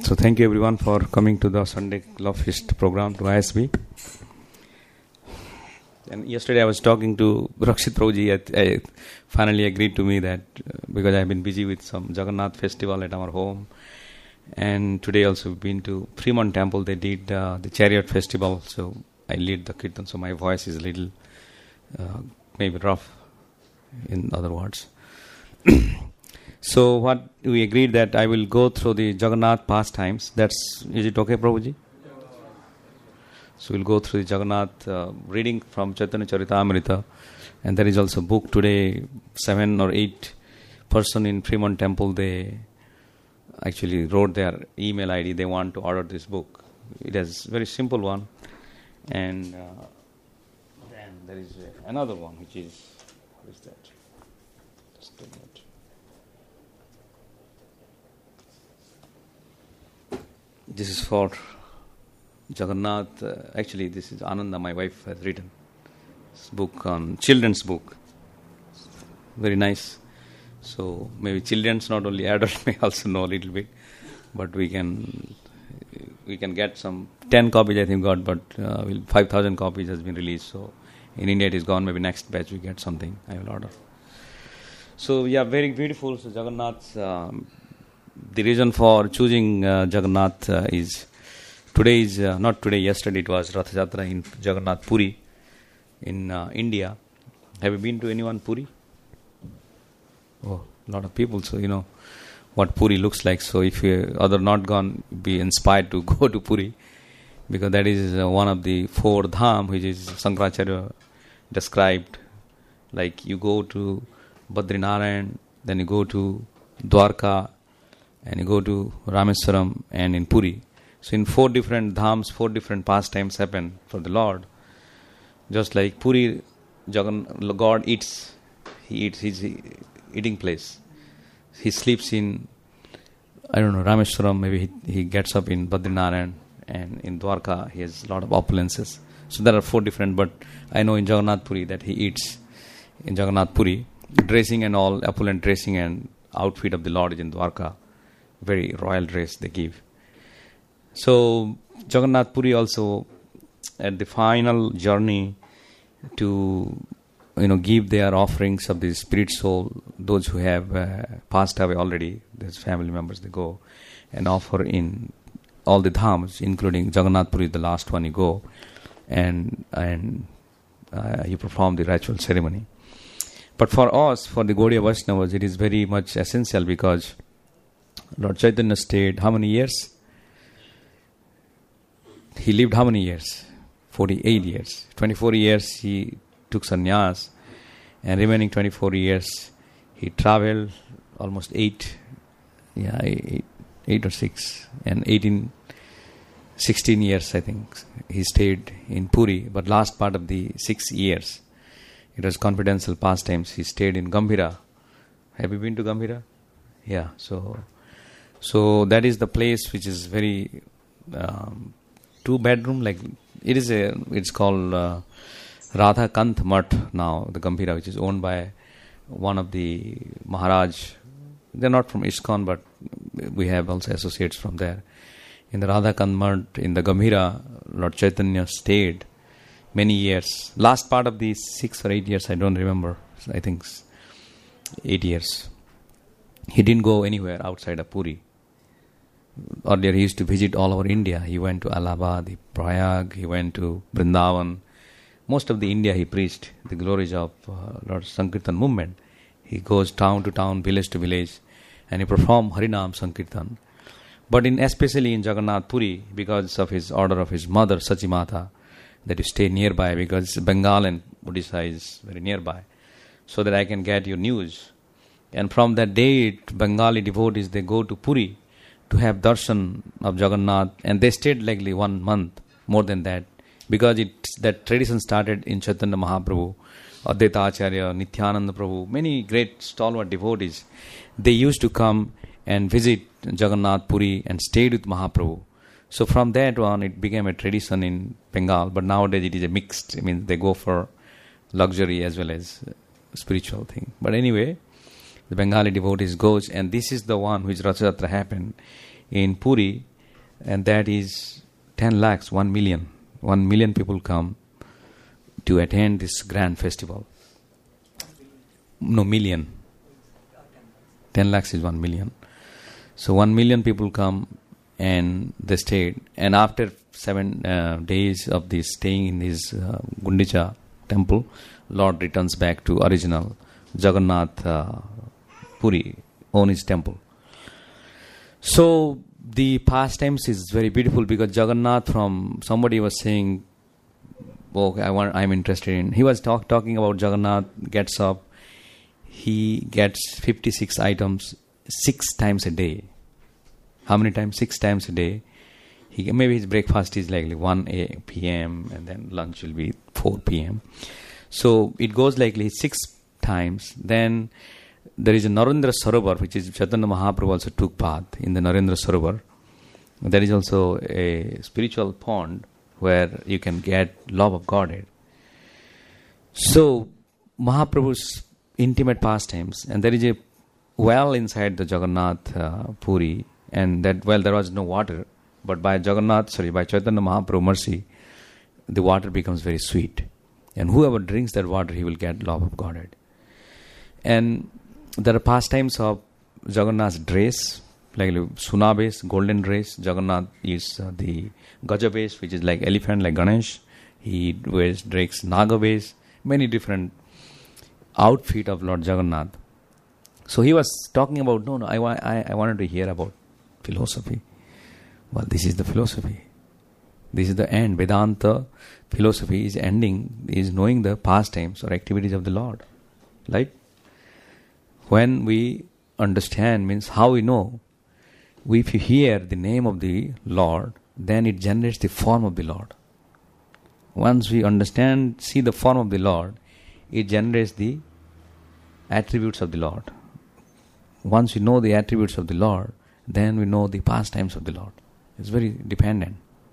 So thank you everyone for coming to the Sunday Love Feast program to ISB. And yesterday I was talking to Rakshit Prabhuji. I finally agreed to me that because I have been busy with some Jagannath festival at our home, and today also we've been to Fremont Temple. They did the Chariot Festival, so I lead the kirtan, so my voice is a little maybe rough, in other words. So what we agreed that I will go through the Jagannath pastimes. Is it okay, Prabhuji? So we'll go through the Jagannath reading from Chaitanya Charitamrita, and there is also a book today. 7 or 8 person in Fremont Temple, they actually wrote their email ID. They want to order this book. It is a very simple one, and then there is another one which is, what is that? Just a minute. This is for Jagannath. Actually, this is Ananda, my wife, has written this book on children's book. Very nice. So maybe children's, not only adults, may also know a little bit. But we can get some 10 copies, I think, but 5,000 copies has been released. So in India it is gone. Maybe next batch we get something. I will order. So yeah, very beautiful. So Jagannath. The reason for choosing Jagannath is today is not today. Yesterday it was Rath Yatra in Jagannath Puri in India. Have you been to anyone Puri? Oh, a lot of people. So you know what Puri looks like. So if you other not gone, be inspired to go to Puri, because that is one of the 4 dham which is Sankaracharya described. Like you go to Badrinarayan, then you go to Dwarka, and you go to Rameswaram and in Puri. So in 4 different dhams, 4 different pastimes happen for the Lord. Just like Puri, God eats. He eats his eating place. He sleeps in, I don't know, Rameswaram. Maybe he gets up in Badrinarayan, and in Dwarka he has a lot of opulences. So there are 4 different, but I know in Jagannath Puri that he eats in Jagannath Puri. Dressing and all, opulent dressing and outfit of the Lord is in Dwarka. Very royal dress they give. So Jagannath Puri also at the final journey to give their offerings of the spirit soul. Those who have passed away already, there's family members, they go and offer in all the dhams, including Jagannath Puri, the last one you go, and you perform the ritual ceremony. But for us, for the Gaudiya Vaishnavas, it is very much essential because Lord Chaitanya stayed how many years? He lived how many years? 48 years. 24 years he took sannyas, and remaining 24 years he traveled almost 8 or 6, and 16 years I think he stayed in Puri. But last part of the 6 years, it was confidential pastimes. He stayed in Gambhira. Have you been to Gambhira? Yeah, so that is the place which is very 2-bedroom, like it's called Radha Kanth Mutt now, the Gambhira, which is owned by one of the Maharaj. They're not from ISKCON, but we have also associates from there. In the Radha Kanth Mutt, in the Gambhira, Lord Chaitanya stayed many years. Last part of the 6 or 8 years, I don't remember. I think 8 years. He didn't go anywhere outside of Puri. Earlier he used to visit all over India. He went to Allahabad, Prayag, he went to Vrindavan. Most of the India he preached the glories of Lord Sankirtan movement. He goes town to town, village to village, and he performed Harinam Sankirtan. But especially in Jagannath Puri, because of his order of his mother, Sachimata, that you stay nearby, because Bengal and Odisha is very nearby, so that I can get your news. And from that day, Bengali devotees, they go to Puri to have darshan of Jagannath, and they stayed likely 1 month, more than that, because that tradition started in Chaitanya Mahaprabhu, Advaita Acharya, Nityananda Prabhu, many great stalwart devotees. They used to come and visit Jagannath Puri and stayed with Mahaprabhu. So from that on, it became a tradition in Bengal, but nowadays it is a mixed. I mean, they go for luxury as well as spiritual thing. But anyway, the Bengali devotees goes, and this is the one which Rath Yatra happened in Puri, and that is 10 lakhs, 1 million. 1 million people come to attend this grand festival. No, million. 10 lakhs is 1 million. So 1 million people come and they stayed. And after 7 days of this staying in this Gundicha temple, Lord returns back to original Jagannath Puri, on his temple. So the pastimes is very beautiful because Jagannath, from somebody was saying, "Oh, I'm interested in." He was talking about Jagannath gets up. He gets 56 items 6 times a day. How many times? 6 times a day. Maybe his breakfast is like 1 p.m. and then lunch will be 4 p.m. So it goes like 6 times. Then there is a Narendra Sarovar, which is Chaitanya Mahaprabhu also took bath in the Narendra Sarovar. There is also a spiritual pond where you can get love of Godhead. So Mahaprabhu's intimate pastimes, and there is a well inside the Jagannath Puri, and that well there was no water, but by Chaitanya Mahaprabhu mercy, the water becomes very sweet, and whoever drinks that water, he will get love of Godhead. And there are pastimes of Jagannath's dress, like Sunabes, golden dress. Jagannath is the Gajabes, which is like elephant, like Ganesh. He drinks Nagabes, many different outfit of Lord Jagannath. So he was talking about, I wanted to hear about philosophy. Well, this is the philosophy. This is the end. Vedanta philosophy is ending, is knowing the pastimes or activities of the Lord. Right? When we understand, means how we know. If you hear the name of the Lord, then it generates the form of the Lord. Once we understand, see the form of the Lord, it generates the attributes of the Lord. Once we know the attributes of the Lord, then we know the pastimes of the Lord. It's very dependent.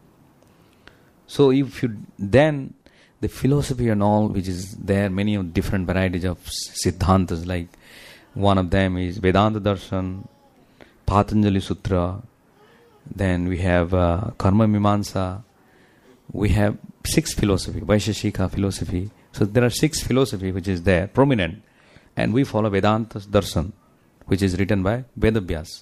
So if you then the philosophy and all which is there, many of different varieties of Siddhantas, like one of them is Vedanta Darshan, Patanjali Sutra, then we have Karma Mimamsa, we have 6 philosophy, Vaisheshika philosophy. So there are 6 philosophy which is there, prominent, and we follow Vedanta Darshan, which is written by Vedavyas.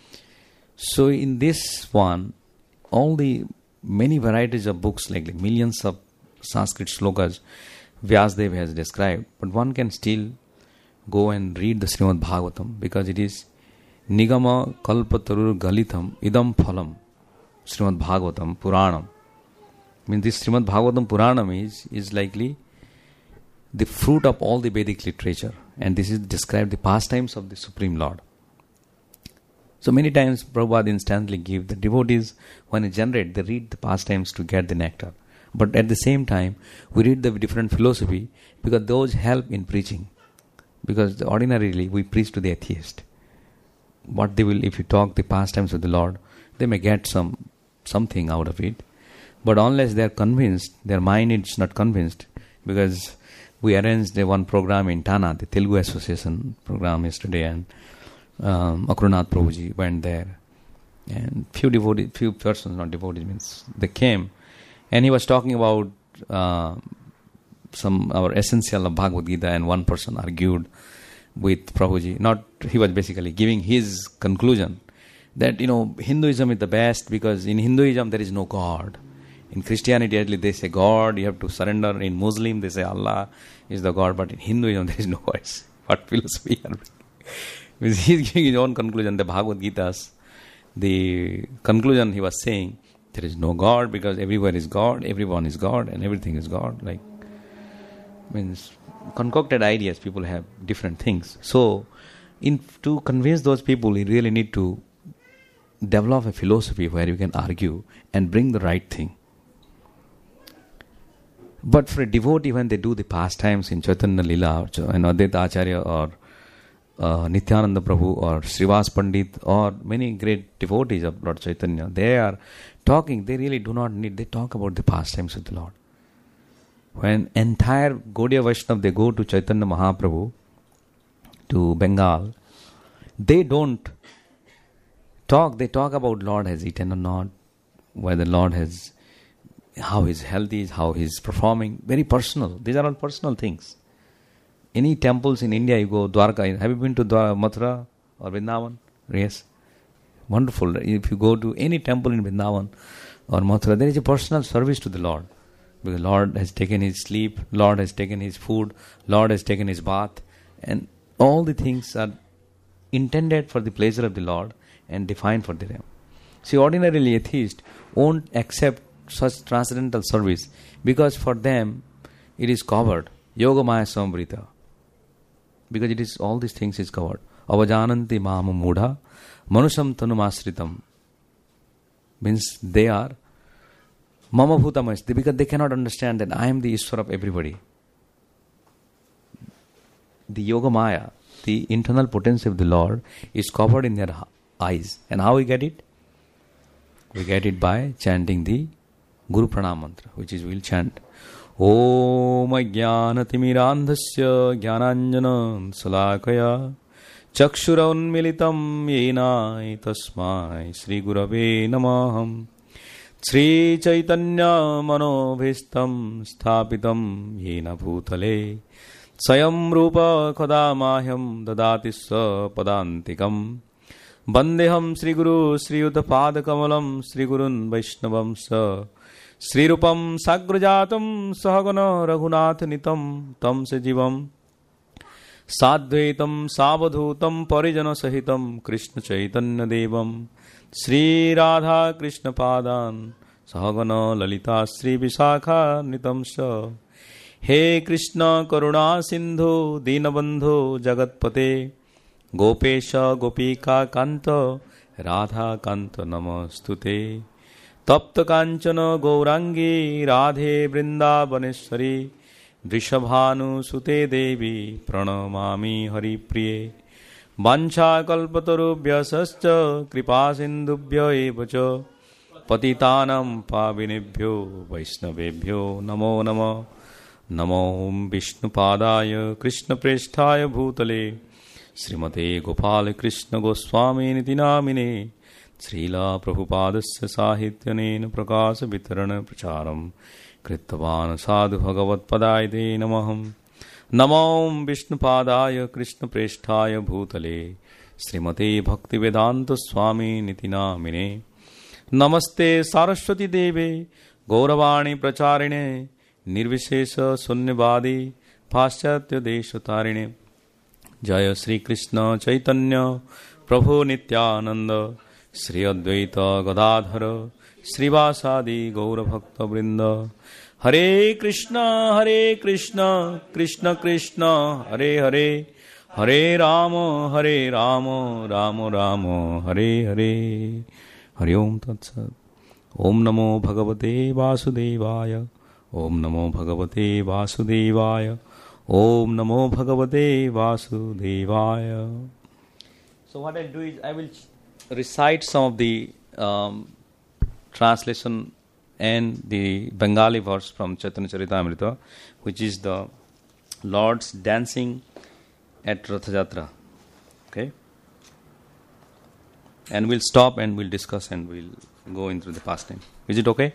So in this one, all the many varieties of books, like millions of Sanskrit slokas, Vyasadeva has described, but one can still go and read the Srimad Bhagavatam because it is Nigama Kalpatarur Galitam Idam Phalam Srimad Bhagavatam Puranam. I mean, this Srimad Bhagavatam Puranam is likely the fruit of all the Vedic literature, and this is described the pastimes of the Supreme Lord. So many times Prabhupada instantly give the devotees, when they generate, they read the pastimes to get the nectar. But at the same time, we read the different philosophy because those help in preaching. Because ordinarily we preach to the atheist. What they will, if you talk the pastimes of the Lord, they may get something out of it. But unless they are convinced, their mind is not convinced. Because we arranged one program in Tana, the Telugu Association program yesterday, and Akranath Prabhuji went there. And few persons, not devotees, means they came. And he was talking about our essential of Bhagavad Gita, and one person argued with Prabhuji. He was basically giving his conclusion that, Hinduism is the best because in Hinduism there is no God. In Christianity, at least they say God, you have to surrender. In Muslim, they say Allah is the God, but in Hinduism there is no God. What philosophy are we? He's giving his own conclusion, the Bhagavad Gita's. The conclusion he was saying, there is no God because everywhere is God, everyone is God, and everything is God. Means concocted ideas, people have different things. So, to convince those people, you really need to develop a philosophy where you can argue and bring the right thing. But for a devotee, when they do the pastimes in Chaitanya Lila, and Advaita Acharya or Nityananda Prabhu or Srivas Pandit or many great devotees of Lord Chaitanya, they are talking, they really do not need, they talk about the pastimes of the Lord. When entire Gaudiya Vaishnava, they go to Chaitanya Mahaprabhu, to Bengal, they don't talk, they talk about Lord has eaten or not, why the Lord has, how his health is, how he's performing. Very personal. These are all personal things. Any temples in India, you go, Dwarka. Have you been to Mathura or Vrindavan? Yes. Wonderful. If you go to any temple in Vrindavan or Mathura, there is a personal service to the Lord. Because Lord has taken his sleep, Lord has taken his food, Lord has taken his bath. And all the things are intended for the pleasure of the Lord and defined for them. See, ordinarily atheists won't accept such transcendental service because for them it is covered. Yogamaya samvrita. Because it is, all these things is covered. Avajananti mama mudha manusam tanumasritam. Means they are mama bhutamash, because they cannot understand that I am the Ishwar of everybody. The Yogamaya, the internal potency of the Lord, is covered in their eyes. And how we get it? We get it by chanting the Guru Pranam mantra, which is we'll chant. Om Ajnanatimirandhasya Jnananjana Salakaya Chakshuraunmilitam Yena Tasmai Sri Gurave Namaham Sri Chaitanya Manobhistam Sthapitam Yena Bhutale Sayam Rupa Kadamahyam Dadati Sa Padantikam Bandeham Sri Guru Sri Uttapada Kamalam Sri Gurun Vaishnavam Sa Sri Rupam Sagrajatam Sahagana Raghunath Nitam Tam Sajivam Sadvaitam Savadhutam Parijana Sahitam Krishna Chaitanya Devam Sri Radha Krishna Padan Sahagana Lalita Sri Visakha Nitam Sa He Krishna Karuna Sindhu Dinabandhu Jagatpate Gopesha Gopika Kanta Radha Kanta Namastute Tapta Kanchana Gaurangi Radhe Vrindavaneshwari Vrishabhanu Sute Devi Pranamami Hari Priye Vancha Kalpatarubhya Sascha Kripa Sindubhya Evacha Patitanam Pavinebhyo Vaishnavebhyo Namo Namo Namo Vishnu Padaya Krishna Presthaya Bhutale Srimate Gopal Krishna Goswami Niti Namine Srila Prabhupadasya Sahityanena Prakasa Vitarana Pracharam Krittavan Sadhu Bhagavat Padaide Namaham Namo Vishnu Padaya Krishna Presthaya Bhutale Srimate Bhakti Vedanta Swami Niti Namine Namaste Saraswati Deve Gauravani Pracharine Nirvishesha Sunyavadi Paschatya Deshatarine Jaya Sri Krishna Chaitanya Prabhu Nityananda Sri Advaita Gadadhara Srivasadi Gaura Bhakta Vrinda Hare Krishna Krishna Krishna Hare Hare Hare Rama Rama Rama Hare Hare Hari Om Tat Sat Om Namo Bhagavate Vasudevaya Om Namo Bhagavate Vasudevaya Om Namo Bhagavate Vasudevaya. So what I'll do is I will recite some of the translation and the Bengali verse from Chaitanya Charitamrita, which is the Lord's dancing at Ratha Jatra. Okay? And we'll stop and we'll discuss and we'll go into the pastime. Is it okay?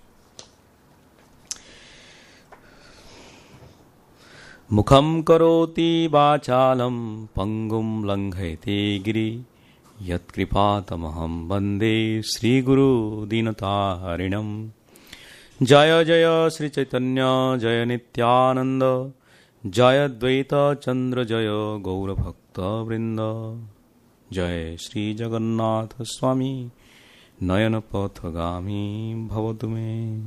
Mukham karoti vachalam pangum langhayate giri Yat kripatamaham bande Sri Guru Dinataharinam Jaya Jaya Sri Chaitanya Jaya Nityananda Jaya Dvaita Chandra Jaya Gaura Bhakta Vrinda Jaya Sri Jagannath Swami Nayana Pathagami Bhavatume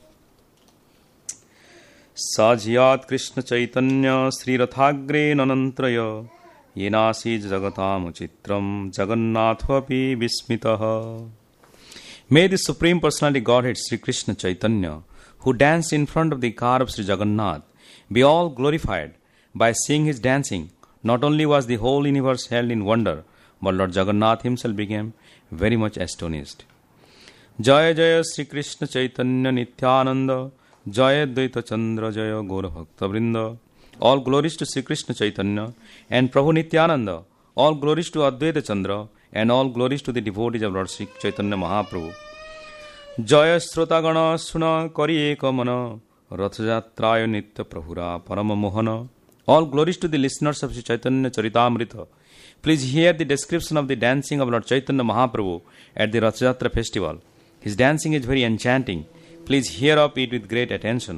Sajiyat Krishna Chaitanya Sri Rathagre Nanantraya Yenasi Jagatam Chitram Jagannathapi Vismitaha. May the Supreme Personality Godhead Sri Krishna Chaitanya, who danced in front of the car of Sri Jagannath, be all glorified by seeing his dancing. Not only was the whole universe held in wonder, but Lord Jagannath himself became very much astonished. Jaya Jaya Sri Krishna Chaitanya Nityananda Jaya Dvaita Chandra Jaya Gaura Bhakta Vrinda. All glories to Sri Krishna Chaitanya and Prabhu Nityananda. All glories to Advaita Chandra and all glories to the devotees of Lord Sri Chaitanya Mahaprabhu. Jaya Shrotagana Suna Kariye Kamana Rathajatraya Nitya Prahura Parama Mohana. All glories to the listeners of Sri Chaitanya Charitamrita. Please hear the description of the dancing of Lord Chaitanya Mahaprabhu at the Rathajatra festival. His dancing is very enchanting. Please hear of it with great attention.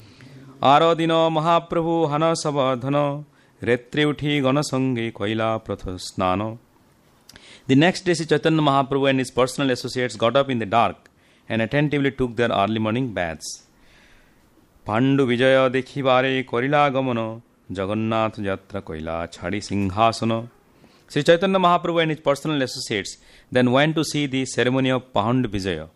Aradina Mahaprabhu Hana Sabadhana Retre Uthi Ganasange Koila Prathasnana. The next day, Sri Chaitanya Mahaprabhu and his personal associates got up in the dark and attentively took their early morning baths. Pandu Vijaya Dekhivare Korila Gamana Jagannath Jatra Koila Chadi Singhasana. Sri Chaitanya Mahaprabhu and his personal associates then went to see the ceremony of Pandu Vijaya.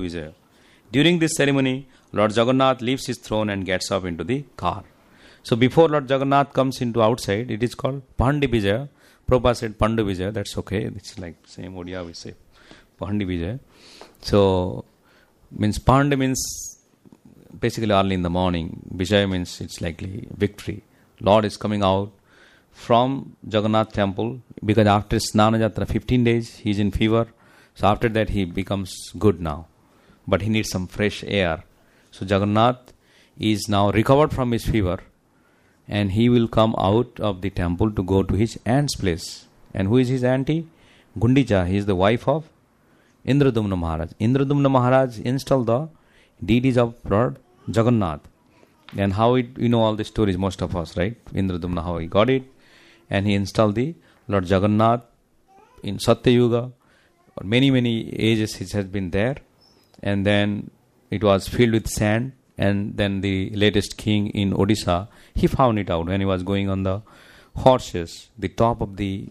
During this ceremony, Lord Jagannath leaves his throne and gets up into the car. So before Lord Jagannath comes into outside, it is called Pandi Vijaya. Prabhupada said Pandu Vijaya, that's okay. It's like same Odia we say. Pandi Vijaya. So, Pandi means basically early in the morning. Vijaya means it's likely victory. Lord is coming out from Jagannath temple because after Snana Jatra 15 days he is in fever. So after that he becomes good now. But he needs some fresh air. So Jagannath is now recovered from his fever and he will come out of the temple to go to his aunt's place. And who is his auntie? Gundicha. He is the wife of Indradumna Maharaj. Indradumna Maharaj installed the deities of Lord Jagannath. And how it, you know all the stories, most of us, right? Indradumna, how he got it. And he installed the Lord Jagannath in Satya Yuga. For many ages it has been there. And then it was filled with sand. And then the latest king in Odisha, he found it out when he was going on the horses, the top of the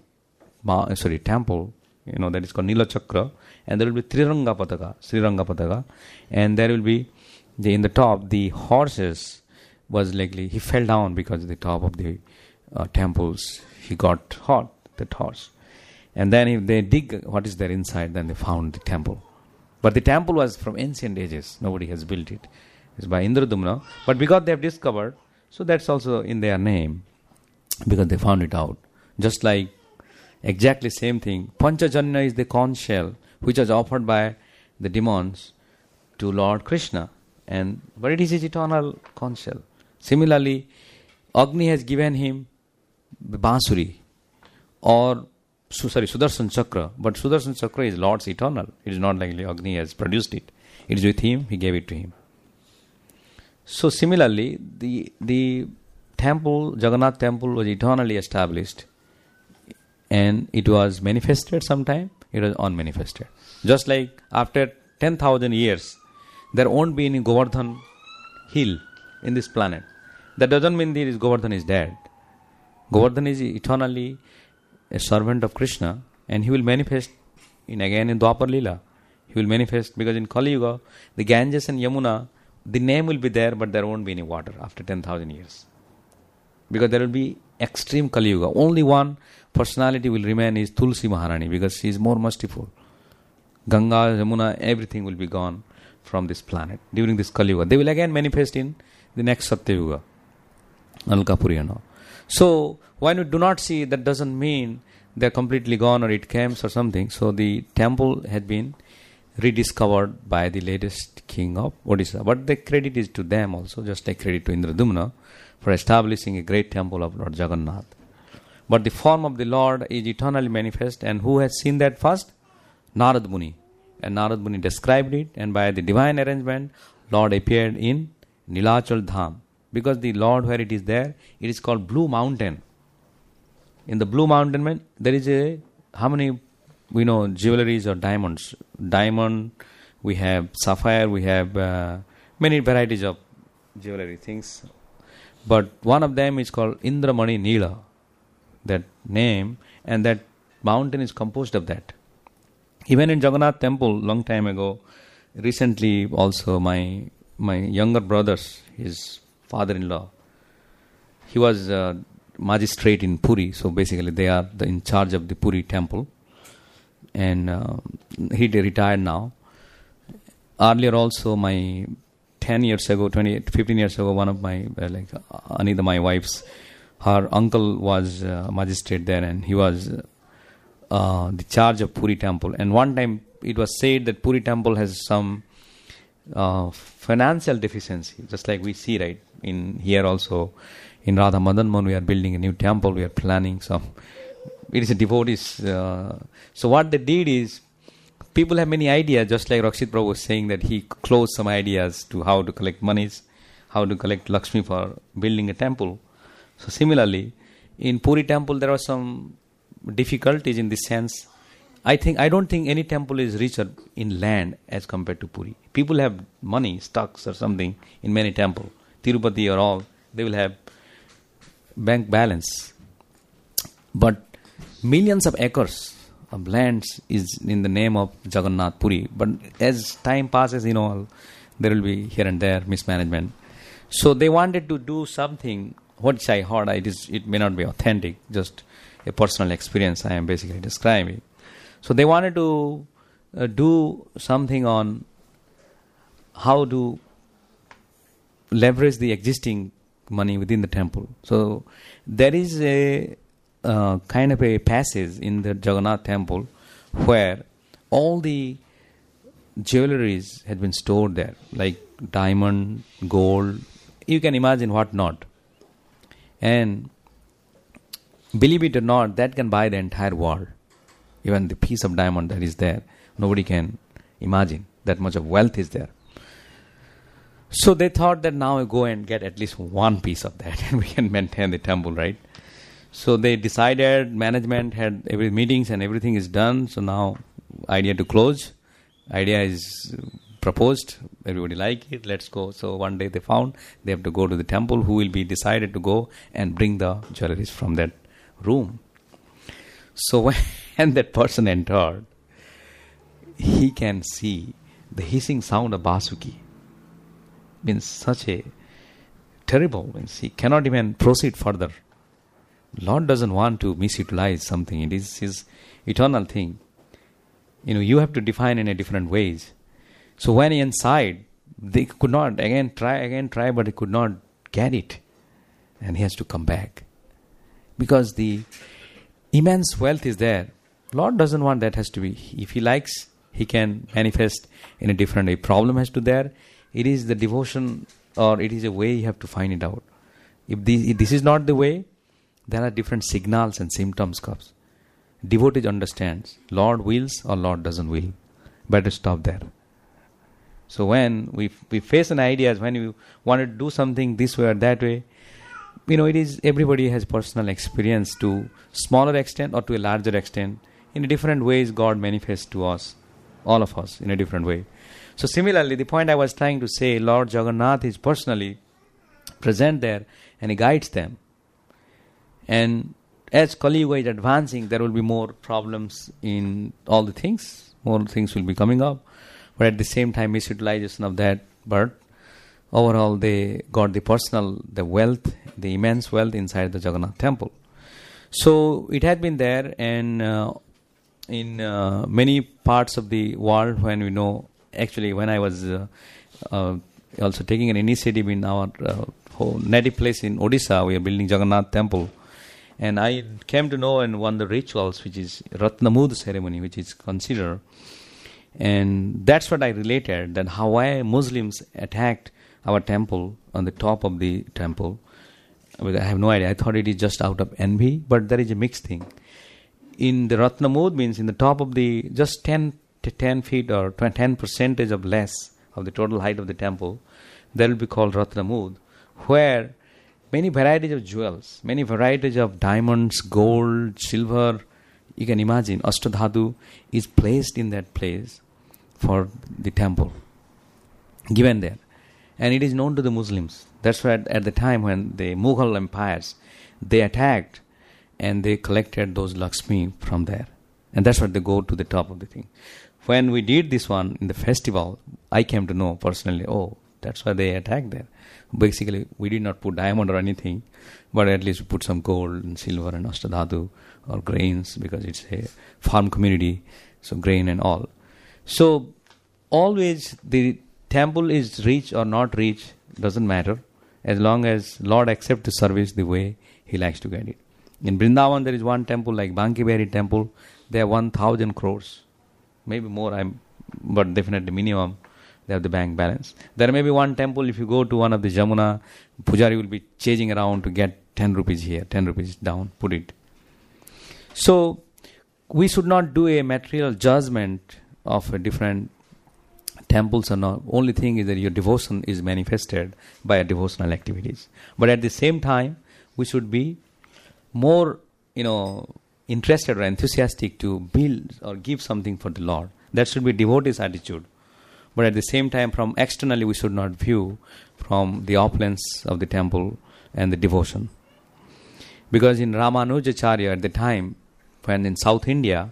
temple, that is called Nila Chakra, and there will be Sriranga Pataka, and there will be, in the top, the horses was likely, he fell down because at the top of the temples, he got hot, that horse. And then if they dig what is there inside, then they found the temple. But the temple was from ancient ages, nobody has built it. It's by Indradumna, but because they have discovered, so that's also in their name, because they found it out. Just like, exactly same thing, Panchajanya is the conch shell, which was offered by the demons to Lord Krishna, but it is his eternal conch shell. Similarly, Agni has given him the Bansuri, Sudarshan Chakra, but Sudarshan Chakra is Lord's eternal. It is not like Agni has produced it. It is with him, he gave it to him. So similarly, the temple, Jagannath temple was eternally established and it was manifested sometime, it was unmanifested. Just like after 10,000 years, there won't be any Govardhan hill in this planet. That doesn't mean that Govardhan is dead. Govardhan is eternally a servant of Krishna and he will manifest again in Dwapar Leela. He will manifest because in Kali Yuga, the Ganges and Yamuna, the name will be there, but there won't be any water after 10,000 years. Because there will be extreme Kali Yuga. Only one personality will remain is Tulsi Maharani because she is more merciful. Ganga, Yamuna, everything will be gone from this planet during this Kali Yuga. They will again manifest in the next Satya Yuga. Alkapuri. So, when we do not see, that doesn't mean they are completely gone or it comes or something. So, the temple had been rediscovered by the latest king of Odisha. But the credit is to them also, just like credit to Indradumna for establishing a great temple of Lord Jagannath. But the form of the Lord is eternally manifest, and who has seen that first? Narad Muni. And Narad Muni described it, and by the divine arrangement, Lord appeared in Nilachal Dham. Because the Lord, where it is there, it is called Blue Mountain. In the Blue Mountain, there is how many jewelries or diamonds. Diamond, we have sapphire, we have many varieties of jewelry things. But one of them is called Indramani Neela, that name, and that mountain is composed of that. Even in Jagannath temple, long time ago, recently also my younger brother's, his father-in-law, he was a magistrate in Puri, so basically they are in charge of the Puri temple. And he retired now. Earlier also, 15 years ago, one of my, Anita, my wife's, her uncle was magistrate there and he was the charge of Puri temple. And one time it was said that Puri temple has some financial deficiency, just like we see right in here also in Radha Madan Mohan, we are building a new temple, we are planning some. It is a devotees. So what they did is, people have many ideas, just like Rakshit Prabhu was saying that he closed some ideas to how to collect monies, how to collect Lakshmi for building a temple. So similarly, in Puri temple there are some difficulties in this sense. I don't think any temple is richer in land as compared to Puri. People have money, stocks or something in many temples. Tirupati or all, they will have bank balance. But millions of acres of lands is in the name of Jagannath Puri. But as time passes, there will be here and there mismanagement. So they wanted to do something, which I heard, it may not be authentic, just a personal experience I am basically describing. So they wanted to do something on how to leverage the existing money within the temple. So there is a kind of a passage in the Jagannath temple where all the jewelries had been stored there, like diamond, gold, you can imagine what not. And believe it or not, that can buy the entire world. Even the piece of diamond that is there, nobody can imagine that much of wealth is there. So they thought that now we go and get at least one piece of that and we can maintain the temple, right? So they decided, management had every meetings and everything is done. So now idea to close, idea is proposed, everybody like it, let's go. So one day they found they have to go to the temple, who will be decided to go and bring the jewelries from that room. So when that person entered, he can see the hissing sound of Basuki. Means such a terrible, means he cannot even proceed further. Lord doesn't want to misutilize something. It is His eternal thing. You have to define in a different ways. So when he inside, they could not again try, but he could not get it. And he has to come back. Because the immense wealth is there. Lord doesn't want that has to be. If He likes, He can manifest in a different way. Problem has to there. It is the devotion, or it is a way you have to find it out. If this is not the way, there are different signals and symptoms comes. Devotee understands. Lord wills or Lord doesn't will. Better stop there. So when we face an idea, when you want to do something this way or that way, it is everybody has personal experience to smaller extent or to a larger extent. In different ways, God manifests to us, all of us, in a different way. So similarly, the point I was trying to say, Lord Jagannath is personally present there and He guides them. And as Kali Yuga is advancing, there will be more problems in all the things. More things will be coming up. But at the same time, misutilization of that. But overall, they got the wealth, the immense wealth inside the Jagannath temple. So it had been there, and in many parts of the world, when we know, actually when I was also taking an initiative in our whole native place in Odisha, we are building Jagannath temple. And I came to know and one of the rituals, which is Ratnamud ceremony, which is considered. And that's what I related, that how why Muslims attacked our temple on the top of the temple. I have no idea. I thought it is just out of envy, but there is a mixed thing. In the Ratnamud means in the top of the, just 10 feet or 10% of less of the total height of the temple, that will be called Ratnamud, where many varieties of jewels, many varieties of diamonds, gold, silver, you can imagine, Ashtadhatu is placed in that place for the temple, given there. And it is known to the Muslims. That's why at the time when the Mughal empires, they attacked and they collected those Lakshmi from there. And that's why they go to the top of the thing. When we did this one in the festival, I came to know personally, that's why they attacked there. Basically, we did not put diamond or anything, but at least we put some gold and silver and ashtadhatu or grains, because it's a farm community, so grain and all. So always the temple is rich or not rich, doesn't matter, as long as Lord accepts the service the way He likes to get it. In Vrindavan there is one temple like Banki Bihari temple, there are 1,000 crores, maybe more, but definitely minimum. they have the bank balance. There may be one temple, if you go to one of the Jamuna, Pujari will be chasing around to get 10 rupees here, 10 rupees down, put it. So, we should not do a material judgment of a different temples or not. Only thing is that your devotion is manifested by devotional activities. But at the same time, we should be more, interested or enthusiastic to build or give something for the Lord. That should be devotee's attitude. But at the same time, from externally, we should not view from the opulence of the temple and the devotion. Because in Ramanujacharya at the time, when in South India,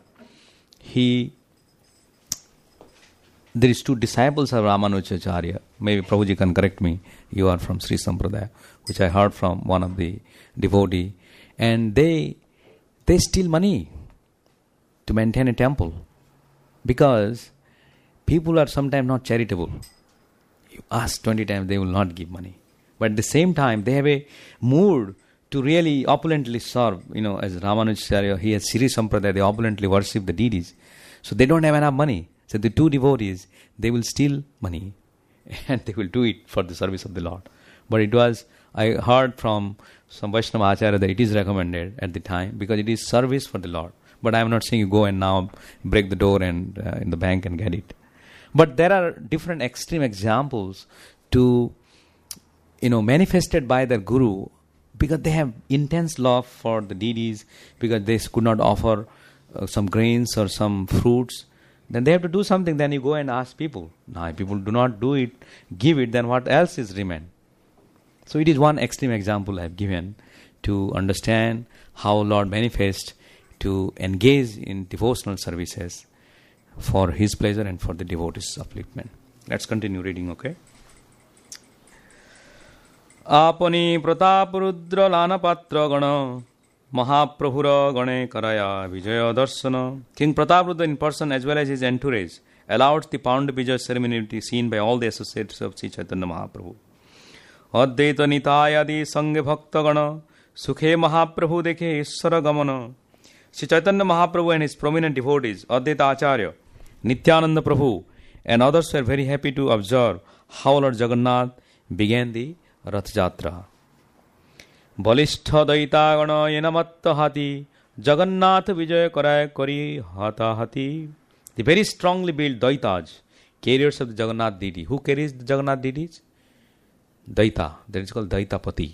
there is two disciples of Ramanujacharya. Maybe Prabhuji can correct me. You are from Sri Sampradaya, which I heard from one of the devotee. And they steal money to maintain a temple. Because people are sometimes not charitable. You ask 20 times, they will not give money. But at the same time, they have a mood to really opulently serve. As Ramanujacharya, he has Sri Sampradaya, they opulently worship the deities. So they don't have enough money. So the two devotees, they will steal money and they will do it for the service of the Lord. But I heard from some Vaishnava Acharya that it is recommended at the time because it is service for the Lord. But I am not saying you go and now break the door and in the bank and get it. But there are different extreme examples to, manifested by their guru because they have intense love for the deities, because they could not offer some grains or some fruits. Then they have to do something. Then you go and ask people. Now, if people do not do it, give it, then what else is remain? So it is one extreme example I have given to understand how Lord manifests to engage in devotional services for His pleasure and for the devotees' upliftment. Let's continue reading, okay? Apani pratapurudra lana patra gana Mahaprabhura Gane Karaya Vijaya Darsana. King Prataprudra in person as well as his entourage allowed the Pound Vijaya ceremony to be seen by all the associates of Sri Chaitanya Mahaprabhu. Advaita Nitayadi Sangha Bhakta Gana Sukhe Mahaprabhu Dekhe Ishvara Gamana. Sri Chaitanya Mahaprabhu and his prominent devotees, Advaita Acharya, Nityananda Prabhu, and others were very happy to observe how Lord Jagannath began the Rath Jatra. Balistha Daitagana Yenamatta Hati Jagannath Vijaya Karay Kari Hata Hati. The very strongly built Daitas, carriers of the Jagannath deity. Who carries the Jagannath deities? Daita. That is called Daitapati.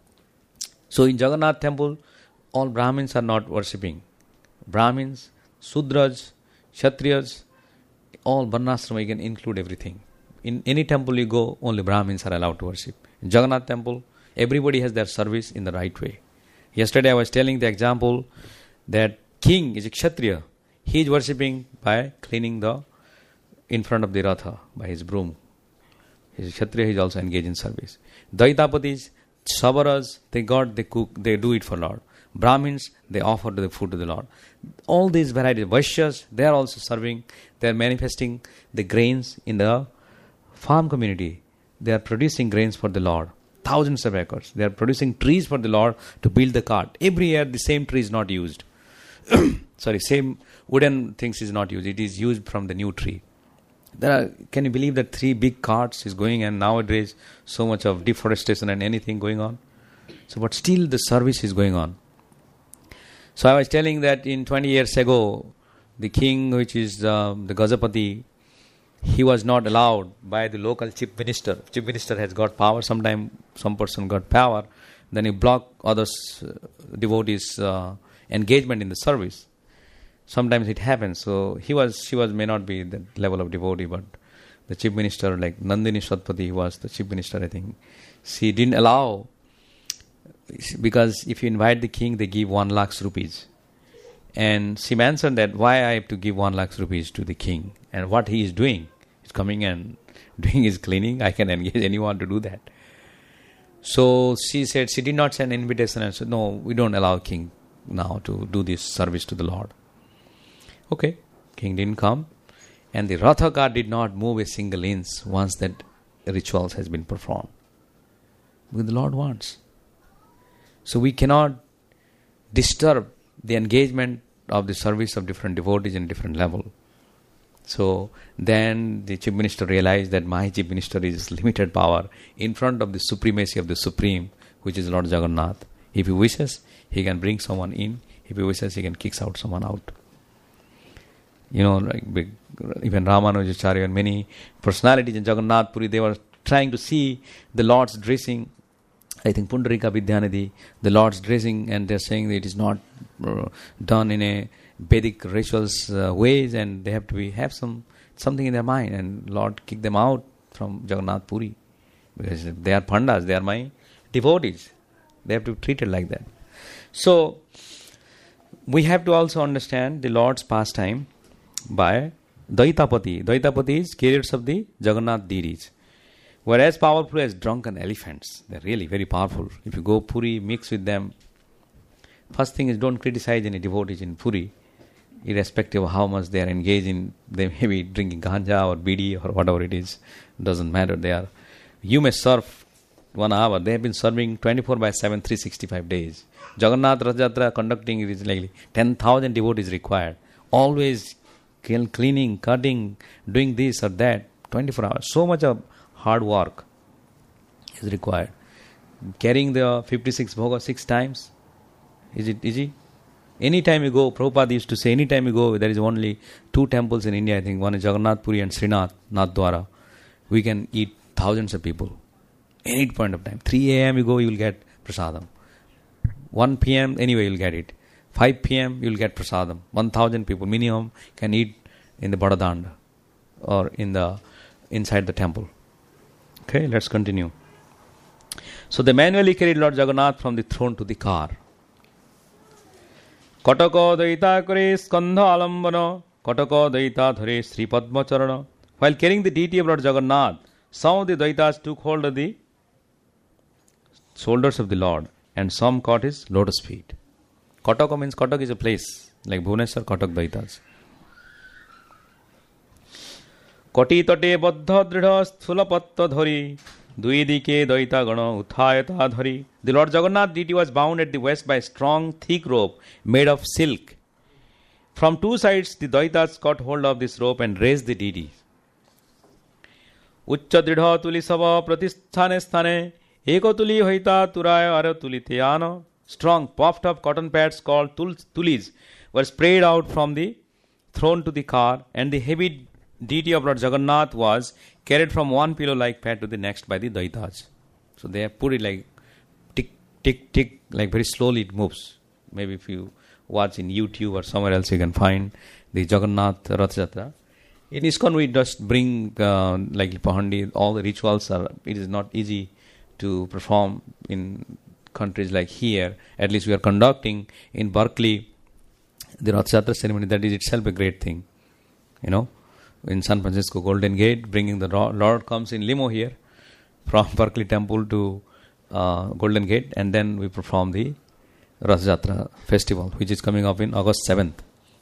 So in Jagannath temple, all Brahmins are not worshipping. Brahmins, Sudras, Kshatriyas, all Varnasrama, you can include everything. In any temple you go, only Brahmins are allowed to worship. In Jagannath temple, everybody has their service in the right way. Yesterday I was telling the example that king is a Kshatriya. He is worshipping by cleaning in front of the Ratha by his broom. He is a Kshatriya, he is also engaged in service. Daitapatis, Sabaras, they cook, they do it for Lord. Brahmins, they offer the food to the Lord. All these varieties, Vaishyas, they are also serving, they are manifesting the grains in the farm community. They are producing grains for the Lord. Thousands of acres. They are producing trees for the Lord to build the cart. Every year the same tree is not used. Same wooden things is not used. It is used from the new tree. Can you believe that 3 big carts is going, and nowadays so much of deforestation and anything going on? So, but still the service is going on. So I was telling that in 20 years ago, the king, which is the Gajapati, he was not allowed by the local chief minister. Chief minister has got power. Sometime some person got power. Then he blocked others, devotees' engagement in the service. Sometimes it happens. So she may not be the level of devotee, but the chief minister, like Nandini Shatpati, was the chief minister, I think. She didn't allow, because if you invite the king, they give 1 lakh rupees. And she mentioned that why I have to give 1 lakh rupees to the king, and what he is doing. He's coming and doing his cleaning. I can engage anyone to do that. So she said, she did not send an invitation and said, no, we don't allow king now to do this service to the Lord. Okay, king didn't come, and the Ratha car did not move a single inch once that rituals has been performed. Because the Lord wants. So we cannot disturb the engagement of the service of different devotees in different level. So then the chief minister realized that my chief minister is limited power in front of the supremacy of the supreme, which is Lord Jagannath. If he wishes, he can bring someone in. If he wishes, he can kick out someone out. Like even Ramanujacharya and many personalities in Jagannath Puri, they were trying to see the Lord's dressing. I think Pundarika Vidyanidhi, the Lord's dressing, and they're saying that it is not done in a Vedic rituals ways, and they have to have something in their mind. And Lord kicked them out from Jagannath Puri because they are Pandas, they are my devotees. They have to be treated like that. So we have to also understand the Lord's pastime by Daitapati. Daitapati is chariots of the Jagannath deities. Whereas powerful as drunken elephants. They're really very powerful. If you go Puri, mix with them. First thing is, don't criticize any devotees in Puri, irrespective of how much they are engaged in. They may be drinking ganja or bidi or whatever it is. Doesn't matter. You may serve 1 hour. They have been serving 24/7, 365 days. Jagannath Rath Yatra conducting is like 10,000 devotees required. Always cleaning, cutting, doing this or that, 24 hours. So much of hard work is required. Carrying the 56 bhoga 6 times, is it easy? Anytime you go, Prabhupada used to say, anytime you go, there is only 2 temples in India, I think. One is Jagannath Puri and Srinath, Nathdwara. We can eat thousands of people. Any point of time. 3 a.m. you go, you will get prasadam. 1 p.m. anyway you will get it. 5 p.m. you will get prasadam. 1,000 people minimum can eat in the Badadanda or inside the temple. Okay, let's continue. So they manually carried Lord Jagannath from the throne to the car. Kataka daita kare skandha alambana, Kataka daita dhare Sri Padma charana. While carrying the deity of Lord Jagannath, some of the daitas took hold of the shoulders of the Lord and some caught his lotus feet. Kataka means, Katak is a place, like Bhubaneswar, Katak daitas. Koti tate baddha dridha sthulapatta dhari, duidike daita gana uthayata dhari. The Lord Jagannath deity was bound at the waist by a strong, thick rope made of silk. From 2 sides, the daitas caught hold of this rope and raised the deity. Uchcha dridha tuli sava pratisthane sthane, eko tuli hoita turaya ara tuli teyana. Strong, puffed up cotton pads called tulis were sprayed out from the throne to the car, and the heavy deity of Lord Jagannath was carried from one pillow-like pad to the next by the daitas. So they have put it like tick, tick, tick, like very slowly it moves. Maybe if you watch in YouTube or somewhere else, you can find the Jagannath Rath Yatra. In ISKCON, we just bring like Pahandi, all the rituals it is not easy to perform in countries like here. At least we are conducting in Berkeley the Rath Yatra ceremony. That is itself a great thing. In San Francisco, Golden Gate, bringing the Lord comes in limo here from Berkeley Temple to Golden Gate, and then we perform the Rath Yatra festival, which is coming up in August 7th.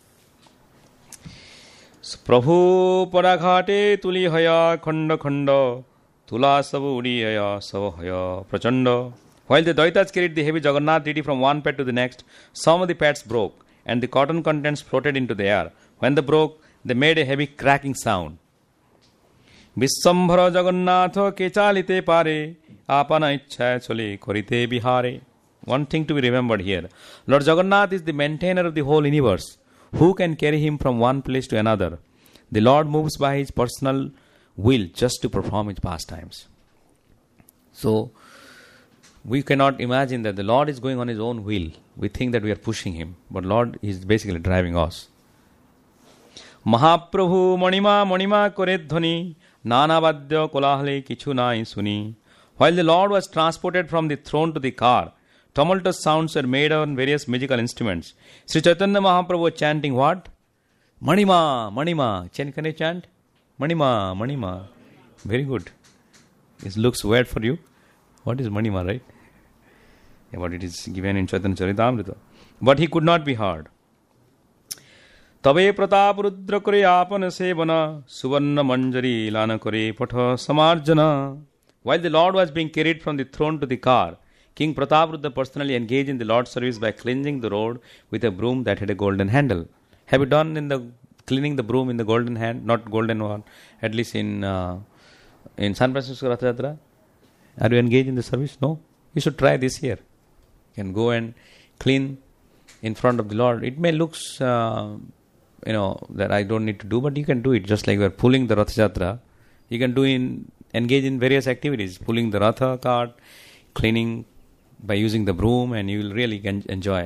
So, Prabhu Paraghate Tuli Haya Khanda Khanda Tula Savu Udiyaya Savahaya Prachanda. While the daitas carried the heavy Jagannath deity from one pad to the next, some of the pads broke and the cotton contents floated into the air. When they broke, they made a heavy cracking sound. Vissambhara Jagannatha kechalite pare, apana ichchaya chole korite bihare. One thing to be remembered here. Lord Jagannath is the maintainer of the whole universe. Who can carry him from one place to another? The Lord moves by his personal will just to perform his pastimes. So, we cannot imagine that the Lord is going on his own will. We think that we are pushing him, but Lord is basically driving us. Mahaprabhu manima kore dhvani, nanavadya kolahale kichu nai suni. While the Lord was transported from the throne to the car, tumultuous sounds were made on various musical instruments. Sri Chaitanya Mahaprabhu was chanting what? Manima, Manima. Can you chant? Manima, Manima. Very good. It looks weird for you. What is Manima, right? Yeah, but it is given in Chaitanya Charitamrita. But he could not be heard. Tabe pratap rudra kore apana sevana, suvarna manjari lana kore patha samarjana. While the Lord was being carried from the throne to the car, King Prataprudra personally engaged in the Lord's service by cleansing the road with a broom that had a golden handle. Have you done in the cleaning the broom in the golden hand, not golden one, at least in San Francisco Rath Yatra? Are you engaged in the service? No? You should try this here. You can go and clean in front of the Lord. It may look, that I don't need to do, but you can do it. Just like we are pulling the Rath Yatra, you can engage in various activities, pulling the Ratha cart, cleaning by using the broom, and you will really enjoy.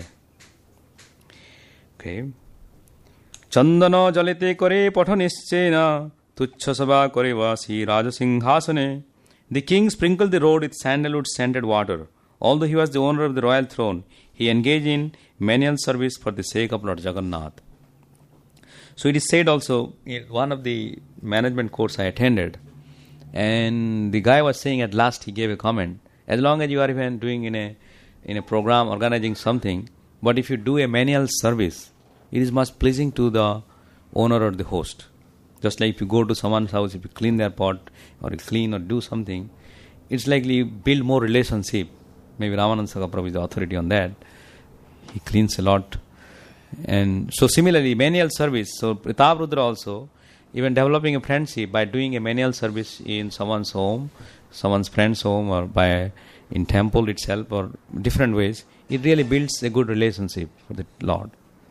Okay. Chandana jalite kore pathaniscena tuchha sabha kore vasi rajasinghasane. The king sprinkled the road with sandalwood scented water. Although he was the owner of the royal throne, he engaged in menial service for the sake of Lord Jagannath. So it is said also in one of the management course I attended, and the guy was saying at last, he gave a comment, as long as you are even doing in a program, organizing something, but if you do a menial service, it is much pleasing to the owner or the host. Just like if you go to someone's house, if you clean their pot or you clean or do something, it's likely you build more relationship. Maybe Ramananda Saka Prabhu is the authority on that. He cleans a lot. And so similarly, menial service. So Pratap Rudra also, even developing a friendship by doing a menial service in someone's home, someone's friend's home, or in temple itself, or different ways, it really builds a good relationship with the Lord.